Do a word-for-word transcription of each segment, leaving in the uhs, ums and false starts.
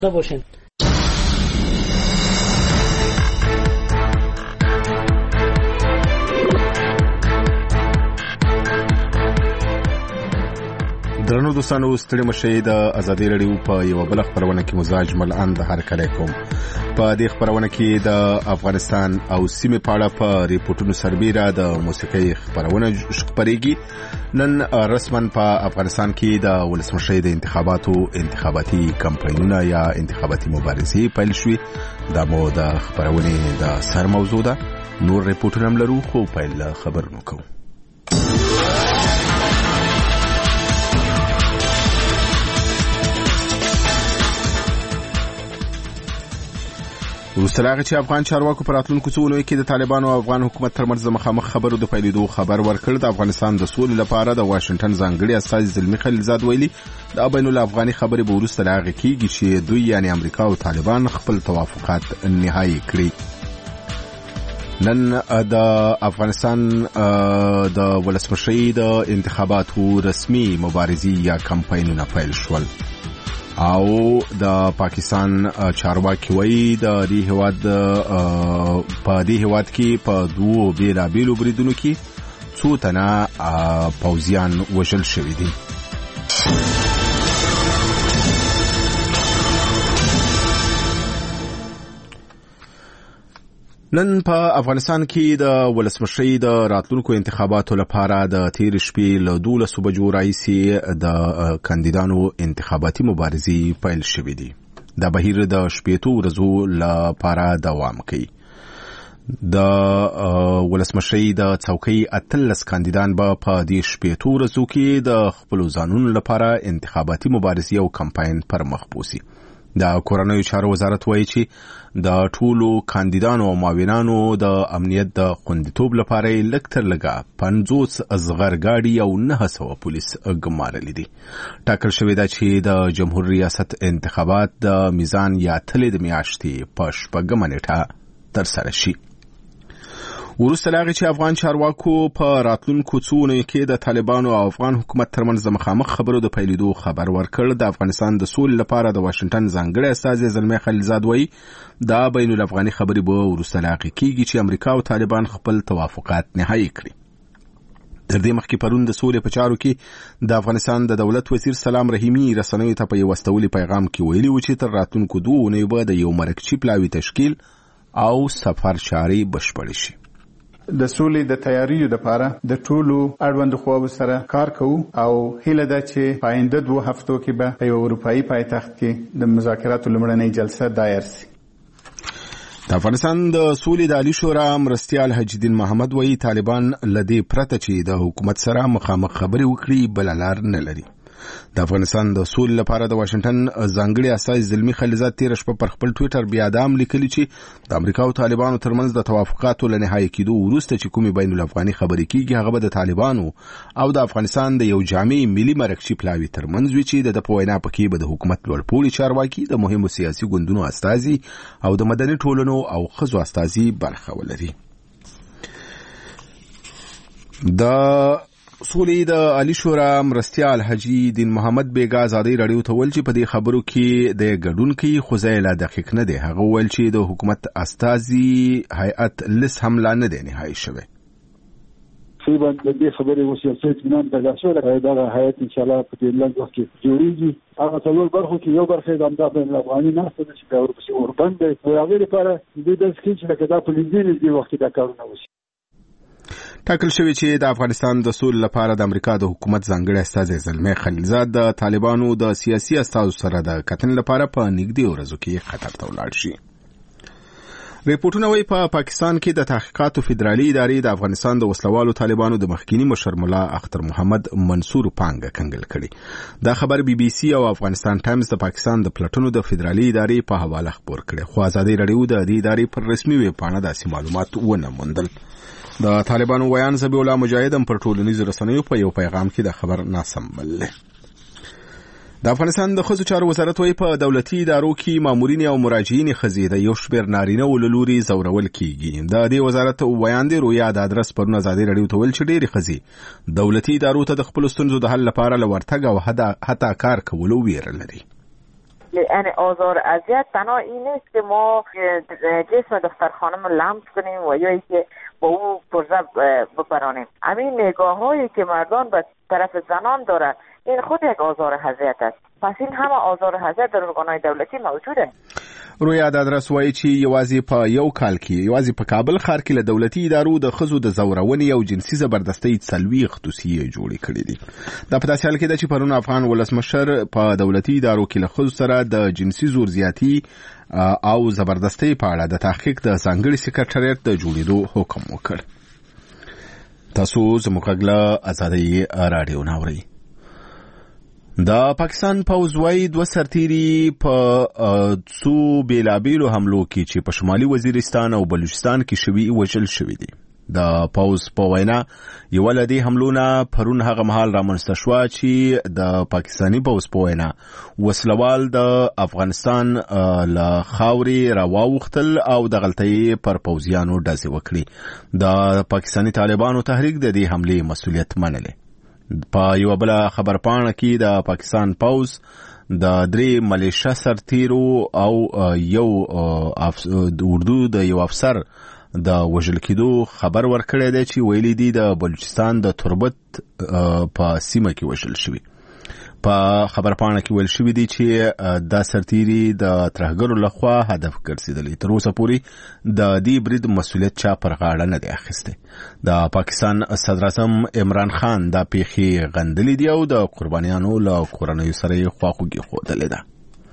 باشین. درنو دوستانو ستړي مشه د ازادي رادیو په یو بل خبرونه کې مزاج ملان د هر کله کوم په دې خبرونه کې د افغانستان او سیمه په اړه په ریپورتونو سربېره د موسیقي خبرونه خبريږي. نن رسمن په افغانستان کې د ولسمشر د انتخاباتو انتخاباتي کمپاینونه یا انتخاباتي مبارزې پیل شوې. دا مو د خبرونه د سر موضوع ده. نور ریپورتونه هم لرو خو پیل خبرونه کوو. وروسته چې افغان چارواکو پر راتلونکو څو اونیو کې د طالبانو او افغان حکومت ترمنځ د مخامخ خبرو د پیلېدو خبر ورکړ. د افغانستان د سولې لپاره د واشنگټن ځانګړي استازي زلمي خلیلزاد ویلي د بین الافغاني خبرې به وروسته لاغه کیږي چې دوی یعنی امریکا او طالبان خپل توافقات نهایی کړي. نن د افغانستان د ولسمشر د انتخاباتو رسمي مبارزې یا کمپاینونه پیل شول او د پاکستان چارواکي وایي د دې هواد په دې هواد کې په دوه بیلابیلو بریدونو کې څو تنه پوځیان وژل شوي دي. نن په افغانستان کې د ولسمشر د راتلونکو انتخاباتو لپاره د تیر شپې له دولسو بجو راهیسې د کاندیدانو انتخاباتي مبارزې پیل شوې دي. دا بهیر د شپېتو ورځو لپاره دوام کوي. د ولسمشر د څوکۍ اتلس کاندیدان به په دې شپېتو ورځو کې د خپل ځانونو لپاره انتخاباتي مبارزې او کمپاین پر مخ بوسي. د کورنیو چارو وزارت وایي چې د ټولو کاندیدانو او معاونانو د امنیت د خوندیتوب لپاره لږ تر لږه پنځوس ازغرګاډي او نه سوه پولیس ګمارلي دي. ټاکل شوې ده چې د جمهور ریاست انتخابات د میزان یا تلې د میاشتې په شپږمه نیټه ترسره شي. وروسته لاغې چې افغان چارواکو په راتلونکو څو اونیو کې د طالبانو او افغان حکومت ترمنځ د مخامخ خبرو د پیلېدو خبر ورکړ. د افغانستان د سولې لپاره د واشنگټن ځانګړي استازي زلمي خلیلزاد وایي دا بین الافغاني خبرې به وروسته لاغې کیږي چې امریکا او طالبان خپل توافقات نهایی کړي. تر دې مخکې پرون د سولې په چارو کې د افغانستان د دولت وزیر سلام رحیمي رسنیو ته په یو استولي پیغام کې ویلي و چې تر راتلونکو دوه اونیو به د یو مرکزي پلاوي تشکیل او سفر چارې بشپړې شي. د سولې د تیاریو لپاره د ټولو اړوند خواو سره کار کوو او هیله ده چې په آینده دوه هفتو کې به په یو اروپایي پایتخت کې د مذاکراتو لومړنۍ جلسه دایر شي. د افغانستان د سولې د عالی شورا مرستیال حج الدین محمد وایي طالبان لدې پرته چې د حکومت سره مخامخ خبرې وکړي بل لار نه لري. د افغانستان د سولې لپاره د واشنگټن ځانګړي استازي زلمي خلیلزاد تیر شپه پر خپل ټوئیټر بیا دام لیکلي چې د امریکا او طالبانو ترمنځ د توافقاتو لنهایی کېدو وروسته چې کومې بین الافغاني خبرې کیږي هغه به د طالبانو او د افغانستان د یو جامع ملي مرکزي پلاوي ترمنځ وي چې د په وینا پکې به د حکومت لوړپوړي چارواکي د مهمو سیاسي ګوندونو استازي او د مدني ټولنو او ښځو استازي برخه ولري. د سولې د عالی شورا مرستیال حجي الدین محمد بیګا ازادي رادیو ته ویل چې په دې خبرو کې د ګډون کې خو ځای لا دقیق نه دی. هغه ویل چې د حکومت استازي هیئت لس هم لا نه دی نهایی شوی. سی باندې دې خبرې وسیاسي اطمینان پیدا شو دا هیئت ان شاء الله په دې لږ وخت کې جوړیږي. هغه څلور برخو کې یو برخه د امدا بین الافغاني نه څه چې په اورپسې اوربند دی او هغه لپاره د دې سکیچ لکه دا په لیدل دي وخت دا کارونه وشي. ټاکل شوی چې د افغانستان د سولې لپاره د امریکا د حکومت ځانګړي استازي زلمي خلیلزاد د طالبانو د سیاسي استازو سره د کتن لپاره په نږدې ورځو کې قطر ته ولاړ شي. ریپورتونه وايي په پاکستان کې د تحقیقاتو فدرالي ادارې د افغانستان د وسلوالو طالبانو د مخکینی مشر مولا اختر محمد منصور پانګه کنګل کړي. دا خبر بي بي سي او افغانستان ټایمز د پاکستان د پلټنو د فدرالي ادارې په حواله خبر کړي. خو ازادي رادیو د دې ادارې پر رسمي ویب پاڼه داسې معلومات ونه موندل. د طالبانو ویان زبی الله مجاهد پر ټولنیزو رسنیو په یو پیغام کې د خبر ناسم بللی. د افغانستان د ښځو چارو وزارت وايي په دولتي ادارو کې مامورین او مراجعین ښځې د یو شمېر نارینه و له لوري ځورول کیږي. د دې وزارت ویان دی رویا د ادرس پرون ازادي رادیو ته ویل چې ډېرې ښځې دولتي ادارو ته د خپلو ستونزو د حل لپاره له ورتګ او حتی کار کولو ویره لري. یعنی آزار اذیت تنها این نیست که ما جسم دختر خانم لمس کنیم و یا که با او پرزه بپرانیم. همین نگاه هایی که مردان به طرف زنان دارن این خود یک آزار اذیت است. پس این همه آزار اذیت در ارګانهای دولتي موجوده. روی ادرس وایي چې یوازې په یو کال کې یوازې په کابل ښار کې له دولتي ادارو د ښځو د زورونې او جنسي زبردستۍ څلوېښت دوسیې جوړې کړې دي. دا په داسې حال کې ده چې پرون افغان ولسمشر په دولتي ادارو کې له ښځو سره د جنسي زور زیاتي او زبردستۍ په اړه د تحقیق د ځانګړي سکرټریټ د جوړېدو حکم وکړ. تاسو زموږ غږ له ازادۍ راډیو نه اورئ. د پاکستان پوځ وايي دوه سرتیري په څو بیلابیلو حملو کې چې په شمالي وزیرستان او بلوچستان کې شوي وژل شوي دي. د پوځ په وینا یو له دې حملو نه پرون هغه مهال رامنځته شوه چې د پاکستاني پوځ په وینا وسلوال د افغانستان له خاورې راواوښتل او د غلطۍ پر پوځیانو ډزې وکړي. د پاکستاني طالبانو تحریک د دې حملې مسؤلیت منلی. په یو بل خبر پاڼه کې د پاکستان پوځ د درې ملیشه سرتیرو او یو اردو د یو افسر د وژل کېدو خبر ورکړی دی چې ویلي دي د بلوچستان د تربت په سیمه کې وژل شوي. په خبر پاڼه کې ویل شوي دي چې دا سرتیري د ترهګرو لخوا هدف ګرځېدلي. تر اوسه پورې د دې برید مسؤلیت چا پر غاړه نه دی اخیستی. د پاکستان صدر اعظم عمران خان دا پیښې غندلې دي او د قربانیانو له کورنیو سره یې خواخوږي ښودلې ده.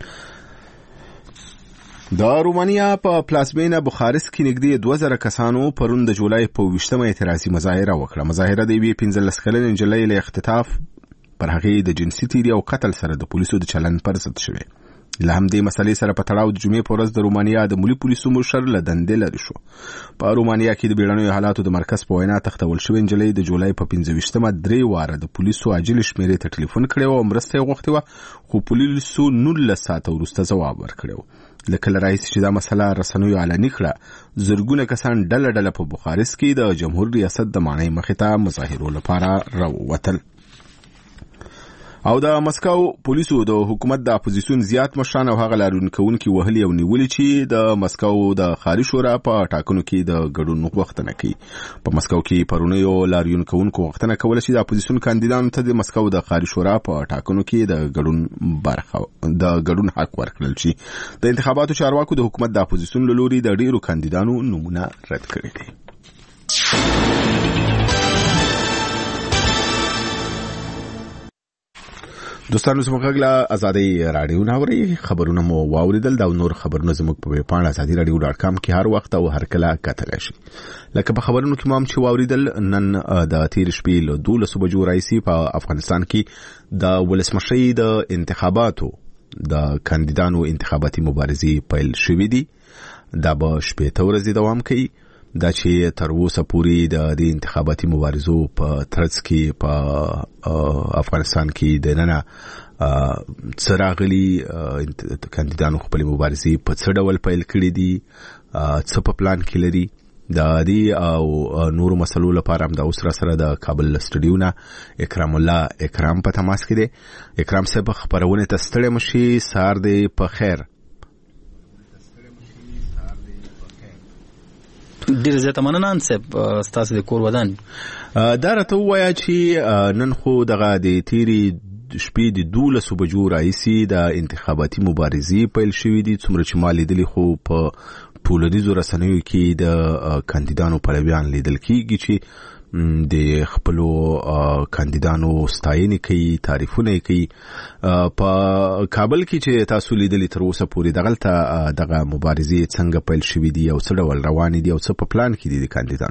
د رومانیا په پلازمینه بخارست کې نږدې دوه زره کسانو پرون د جولای په اوویشتمه اعتراضي مظاهره وکړه. مظاهره د یوې پنځلس کلنې نجلۍ له اختطاف پر هغې د جنسي تیري او قتل سره د پولیسو د چلند پر ضد شوې. له همدې مسلې سره په تړاو د جمعې په ورځ د رومانیا د ملي پولیسو مشر له دندې لرې شو. په رومانیا کې د بیړنیو حالاتو د مرکز په وینا تختول شوې نجلۍ د جولای په پنځه ویشتمه درې واره د پولیسو عاجل شمېرې ته ټلیفون کړی و او مرسته یې غوښتې وه، خو پولیسو نولس ساعته وروسته ځواب ورکړی و. له کله راهیسې چې دا مسله رسنیو علني کړه، زرګونه کسان ډله ډله په بخارست کې د جمهور ریاست د ماڼۍ مخې ته مظاهرو لپاره راووتل. او د مسکو پولیسو د حکومت د اپوزیسیون زیات مشران او هغه لاریون کوونکي وهلي او نیولي چې د مسکو د ښاري شورا په ټاکنو کې د ګډون غوښتنه کوي. په مسکو کې پرونیو لاریون کوونکو غوښتنه کوله چې د اپوزیسیون کاندیدانو ته د مسکو د ښاري شورا په ټاکنو کې د ګډون برخه د ګډون حق ورکړل شي. د انتخاباتو چارواکو د حکومت د اپوزیسیون له لوري د ډیرو کاندیدانو نومونه رد کړي دي. دوستانو زموږ غږ له ازادۍ راډیو نه اورئ. خبرونه مو واوریدل. دا نور خبرونه زموږ په ویب پاڼه ازادي راډیو ډاټ کام کې هر وخت او هر کله کتلی شئ. لکه په خبرونو کې مو هم چې واوریدل، نن د تېرې شپې له دولسو بجو راهیسې په افغانستان کې د ولسمشرۍ د انتخاباتو د کاندیدانو انتخاباتي مبارزې پیل شوې دي. دا به شپېته ورځې دوام کوي. دا چې تر اوسه پورې د دې انتخاباتي مبارزو په ترڅ کې په افغانستان کې دننه څه راغلي، کاندیدانو خپلې مبارزې په څه ډول پیل کړي دي، څه په پلان کې لري. د دې او نورو مسلو لپاره هم د اوس را سره د کابل سټوډیو نه اکرام الله اکرام په تماس کې دی. اکرام صاحب خبرونه ته ستړی مشي، سهار دی په خیر. ډیر زیاته مننه انصب ستاسو د کور ودان. دا راته ووایه چې نن خو دغه د تیری شپې د دولسو بجو راهیسې د انتخاباتي مبارزې پیل شوې دي. څومره چې ما لیدلي خو په ټولنیزو رسنیو کې د کاندیدانو پلویان لیدل کېږي چې د خپلو کاندیدانو ستاینې کوي، تعریفونه کوي. په کابل کې چې تاسو لیدلي تر اوسه پورې دغلته دغه مبارزې څنګه پیل شوې دي او څه ډول روانې دي او څه په پلان کې دي د کاندیدانو؟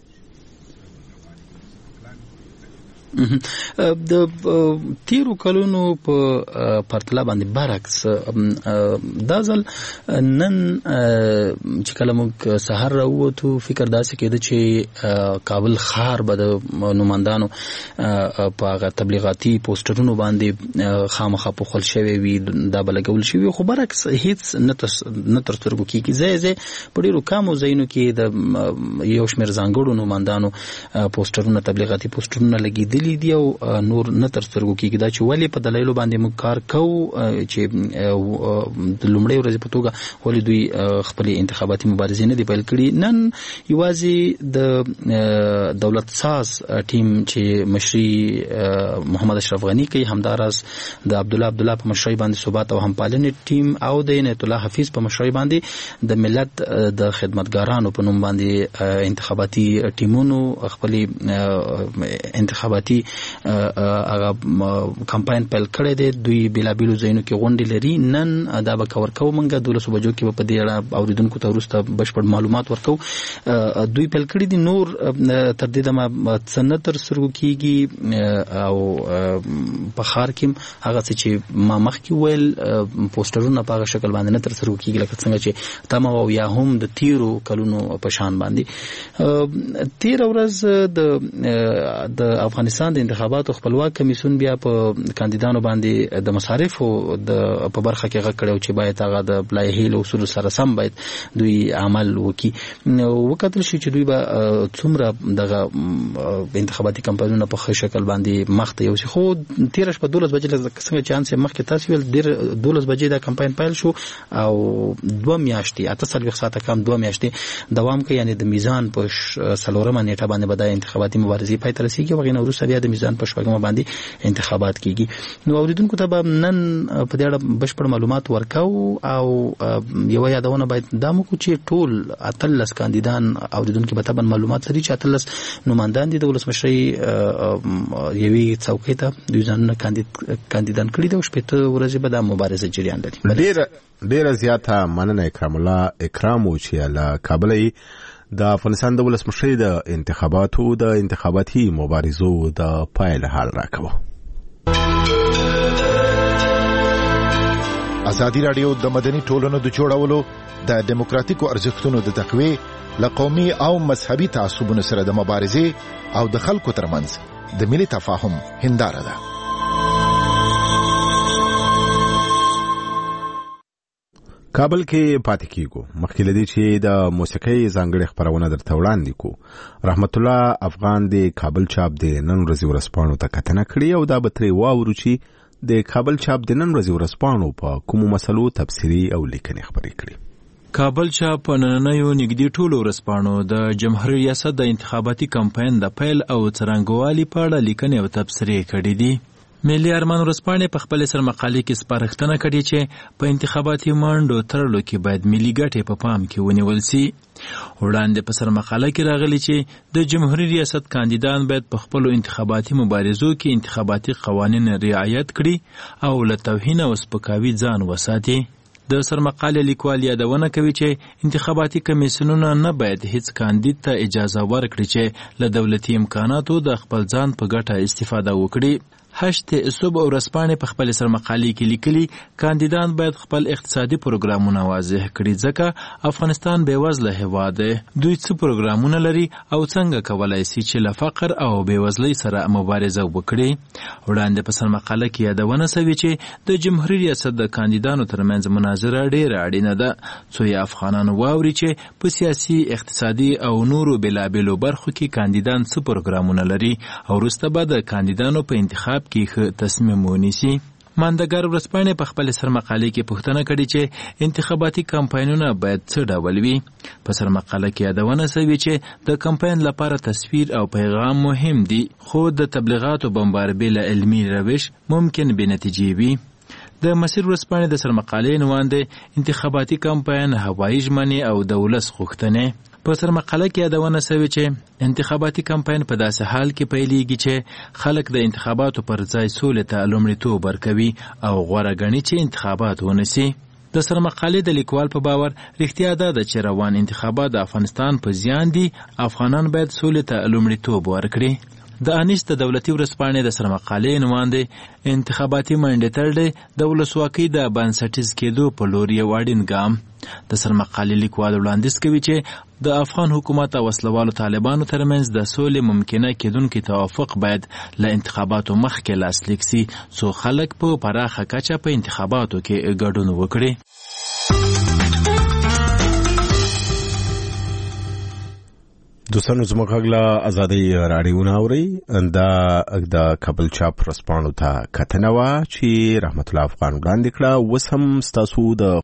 د تیرو کلونو په پرتله باندې برعکس دا ځل نن چې کله موږ سهار راووتو فکر داسې کېده چې کابل ښار به د نمایندانو په هغه تبلیغاتي پوسټرونو باندې خامخا پوښل شوی وي، دا به لګول شوي، خو برعکس هیڅ نه تر سترګو کېږي. ځای ځای په ډېرو کمو ځایونو کې د یو شمېر ځانګړو نمایندانو پوسټرونه، تبلیغاتي پوسټرونه لګېدلي شویلی دی او نور نه تر سترګو کېږي دا چې ولې په دلایلو باندې موږ کار کوو چې د لومړۍ ورځې په توګه ولې دوی خپل انتخاباتي مبارزې نه دي پیل کړي. نن یوازې د دولت ساز ټیم چې مشري محمد اشرف غنی کوي، همداراز د عبدالله عبدالله په مشرۍ باندې ثبات او همپالنې ټیم او د عنایت الله حفیظ په مشرۍ باندې د ملت د خدمتګارانو په نوم باندې انتخاباتي ټیمونو خپل انتخاباتي هغه کمپاین پیل کړی دی. دوی بېلابېلو ځایونو کې غونډې لري. نن دا به کور کوو موږ دولسو بجو کې به په دې اړه اورېدونکو ته وروسته بشپړ معلومات ورکوو. دوی پیل کړي دي. نور تر دې دمه څه نه تر سترګو کېږي او په ښار کې هغه څه چې ما مخکې ویل پوسټرونه په هغه شکل باندې نه تر سترګو کېږي لکه څنګه چې تمه او یا هم د تیرو کلونو په شان باندې. تیره ورځ د د افغانستان د انتخاباتو خپلواک کمیسیون بیا په کاندیدانو باندې د مصارفو د په برخه کې غږ کړی چې باید هغه د لایحې له اصولو سره سم باید دوی عمل وکړي. وکتل شي چې دوی به څومره دغه انتخاباتي کمپاینونه په ښه شکل باندې مخ ته یوسي. خو تیره شپه دولس بجې څنګه چې انسې مخکې تاسو ویل ډېر دولس بجې دا کمپاین پیل شو او دوه میاشتې اته څلوېښت ساعته کم دوه میاشتې دوام کوي. یعنې د میزان په څلورمه نیټه باندې به دا انتخاباتي مبارزې پای ته رسېږي او هغې نه وروسته بیا د میزان په شپږمه باندې انتخابات کېږي. نو اورېدونکو ته به نن په دې اړه بشپړ معلومات ورکوو او یوه یادونه باید دا مو کړو چې ټول اتلس کاندیدان اورېدونکي به طبعا معلومات لري چې اتلس نمایندان دي د ولسمشرۍ یوې څوکۍ ته دوی ځانونه کاندیدان کړي دي او شپېته ورځې به دا مبارزه جریان لري. ډېره ډېره زیاته مننه اکرام الله. اکرام و چې له کابله د افغانستان د ولسمشرۍ د انتخاباتو د انتخاباتي مبارزو د پایل حال راکوه. ازادي راډیو د مدني ټولنو د جوړولو د دیموکراتیکو ارزښتونو د تقویې له قومي او مذهبي تعصبونو سره د مبارزې او د خلکو ترمنځ د ملي تفاهم هنداره ده. کابل کې پاتې کیږو. مخکې لدی چې د موسیقۍ ځانګړې خبرونه درته وړاندې کو. رحمت الله افغان د کابل چاپ د نن ورځې ورځپاڼو ته کتنه کړې او دا به ترې واورو چې د کابل چاپ د نن ورځې ورځپاڼو په کومو مسلو تبصرې او لیکنې خبرې کړې. کابل چاپ په نننیو نږدې ټولو ورځپاڼو د جمهوریت ریاست د انتخاباتي کمپاین د پیل او څرنګوالي په اړه لیکنې او تبصرې کړې دي. ملي ارمان ورځپاڼې په خپل سر مقالې کې سپارښتنه کړې چې په انتخاباتي منډو ترلو کې باید ملي ګټې په پام کې ونیول سي. وړاندې په سر مقاله کې راغلي چې د جمهوریت ریاست کاندیدان باید په خپل انتخاباتي مبارزو کې انتخاباتي قوانین رعایت کړي او له توهین او سپکاوي ځان وساتي. د سرمقاله لیکوال یادونه کوي چې انتخاباتي کمیسیونونه نه باید هیڅ کاندید ته اجازه ورکړي چې له دولتي امکاناتو د خپل ځان په ګټه استفاده وکړي. هشت صوب او رسپانې په خپل سرمقالې کې لیکلي کاندیدان باید خپل اقتصادي پروګرامونه واضح کړي ځکه افغانستان بېوزله هیواد دی. دوی څه پروګرامونه لري او څنګه کولای شي چې له فقر او بېوزلۍ سره مبارزه وکړي. وړاندې په سرمقاله کې یادونه شوې چې د جمهوریت ریاست د کاندیدانو ترمنځ مناظره ډېره اړینه ده څو یې افغانان واوري چې په سیاسي اقتصادي او نورو بېلابېلو برخو کې کاندیدان څه پروګرامونه لري او وروسته به د کاندیدانو په انتخاب کې تصمیم ونیسي. ماندګار ورځپاڼې په خپل سرمقالې کې پوښتنه کړې چې انتخاباتي کمپاینونه باید څه ډول وي. په سرمقاله کې یادونه شوې چې د کمپاین لپاره تصویر او پیغام مهم دي خو د تبلیغاتو بمباربې له علمي روش ممکن بې نتیجې وي. د مسیر ورځپاڼې د سرمقالې عنوان دی انتخاباتي کمپاین هوایي ژمنې او د ولس غوښتنې. په سرمقاله کې یادونه شوې چې انتخاباتي کمپاین په داسې حال کې پیلېږي چې خلک د انتخاباتو پر ځای سولې ته لومړیتوب ورکوي او غوره ګڼي چې انتخابات ونیسي. د سرمقالې د لیکوال په باور رښتیا دا ده چې روان انتخابات د افغانستان په زیان دي. افغانان باید سولې ته لومړیتوب ورکړي. د انیس د دولتي ورځپاڼې د سرمقالې عنوان دی انتخاباتي منډې تړل د ولسواکۍ د بنسټیز کېدو په لور یو اړین ګام. د سرمقالې لیکوال وړاندیز کوي چې د افغان حکومت او وسلوالو طالبانو ترمنځ د سولې ممکنه کېدونکي توافق باید له انتخاباتو مخکې لاسلیک سي څو خلک په پراخه کچه په انتخاباتو کې ګډون وکړي. دوستانو زموږ غږ له ازادۍ راډیو نه اورئ. دا د کابل چاپ ورځپاڼو ته کتنه وه چې رحمت الله افغان وړاندې کړه. اوس هم ستاسو د